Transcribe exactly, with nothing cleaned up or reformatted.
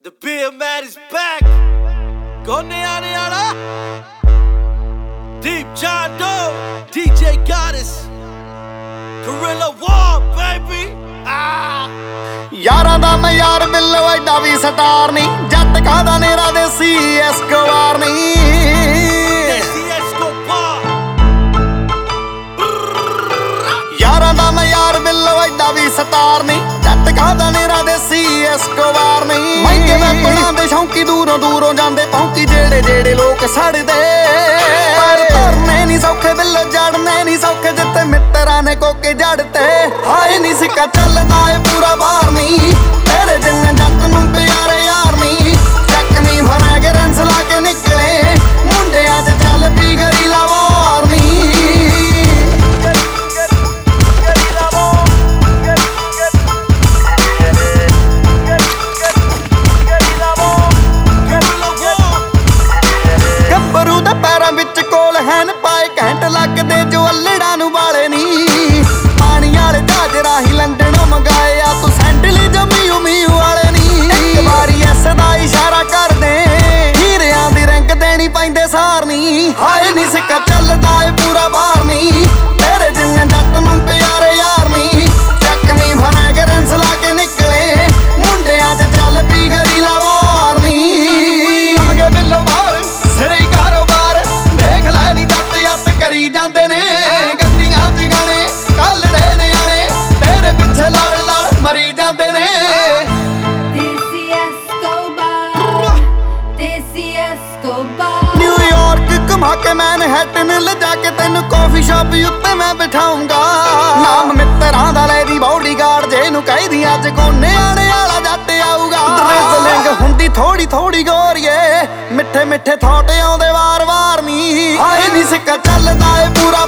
The beer man is back. Gone aane wala. Deep John Doe, D J Goddess, Gorilla War, baby. Ah. यारां दा मैं यार बिल्लो एडा भी स्टार नहीं, जट खादा नेरा देसी एस्कोबार नहीं। Desi Escobar. यारां दा मैं यार बिल्लो एडा भी स्टार नहीं, जट खादा नेरा देसी एस्कोबार नहीं। महंगे वैपणां दे शौकी दूरों दूरों जांदे पौंकी, जेड़े जेड़े लोग सड़दे पर तरने नहीं सौखे बिल्लो, जड़ने नहीं सौखे जिते मित्तरां ने कोके जड़ते। हाए नी सिक्का चलदा ए पूरा बार नहीं, तेरे जिन्ने जट नूं प्यारे यार नहीं। चकनी फ्रैगरेंस ला के निकले मुंडियां च चल पी गरीला वार नहीं। ਗੱਭਰੂ ਦੇ ਪੈਰਾਂ ਵਿੱਚ ਕੋਲ ਹੈਨ ਪਾਏ ਘੈਂਟ ਲੱਗਦੇ ਜੋ ਅੱਲੜਾਂ ਨੂੰ ਵਾਲੇ ਨਹੀਂ। ਪਾਣੀ ਵਾਲੇ ਜਹਾਜ਼ ਰਾਹੀਂ ਲੰਡਨੋਂ ਮੰਗਾਏ ਆ ਤੂੰ ਸੈਂਡਲ ਜਮੀ ਉਮੀ ਵਾਲੇ ਨਹੀਂ। ਇੱਕ ਵਾਰੀ ਐਸ ਦਾ ਇਸ਼ਾਰਾ ਕਰਦੇ ਹੀਰਿਆਂ ਦੀ ਰੰਗ ਦੇਣੀ ਪੈਂਦੇ ਸਾਰ ਨਹੀਂ। ਹਾਏ ਨੀ ਸਿੱਕਾ ਚੱਲਦਾ ਏ ਪੂਰਾ ਬਾਹਰ ਨਹੀਂ, ਤੇਰੇ ਜਿੰਨੇ ਜੱਟ ਨੂੰ ਪਿਆਰੇ ਯਾਰ ਨਹੀਂ। ਚੱਕਵੀਂ ਫਰੈਗਰੈਂਸ ਲਾ ਕੇ ਨਿਕਲੇ ਮੁੰਡਿਆਂ ਚ ਚੱਲ ਪੀ ਗਰੀਲਾ ਵਾਰ ਨਹੀਂ। ਆਗੇ ਬਿੱਲੋ ਬਾਹਰ ਸਿਰੇ ਕਾਰੋਬਾਰ ਦੇਖ ਲੈ ਨੀ ਜੱਟ ਯੱਤ ਕਰੀ ਜਾਂਦੇ ਨੇ। ਗੱਡੀਆਂ ਚ ਗਾਣੇ ਕੱਲਦੇ ਨਿਆਣੇ ਤੇਰੇ ਪਿੱਛੇ ਲੜ ਲੜ ਮਰੀ ਜਾਂਦੇ ਨੇ। Desi Escobar, Desi Escobar. New York ਘੁਮਾ ਕੇ ਮੈਨਹੈਟਨ ਲਿਜਾ ਕੇ ਤੈਨੂੰ ਕਾਫੀ ਸ਼ਾਪ ਉੱਤੇ ਮੈਂ ਬਿਠਾਉਂਗਾ। ਨਾਮ ਮਿੱਤਰਾਂ ਦਾ ਲੈ ਦੀ ਬਾਡੀਗਾਰਡ, ਜੇ ਨੂੰ ਕਹਿਦੀ ਅੱਜ ਕੋਨੇ ਆਣੇ ਵਾਲਾ ਜੱਟ ਆਊਗਾ। ਡਰਿਜ਼ਲਿੰਗ ਹੁੰਦੀ ਥੋੜੀ ਥੋੜੀ ਗੋਰੀਏ, ਮਿੱਠੇ ਮਿੱਠੇ ਥਾਟ ਆਉਂਦੇ ਵਾਰ ਵਾਰ ਨਹੀਂ। ਹਾਏ ਨੀ ਸਿੱਕਾ ਚੱਲਦਾ ਏ ਪੂਰਾ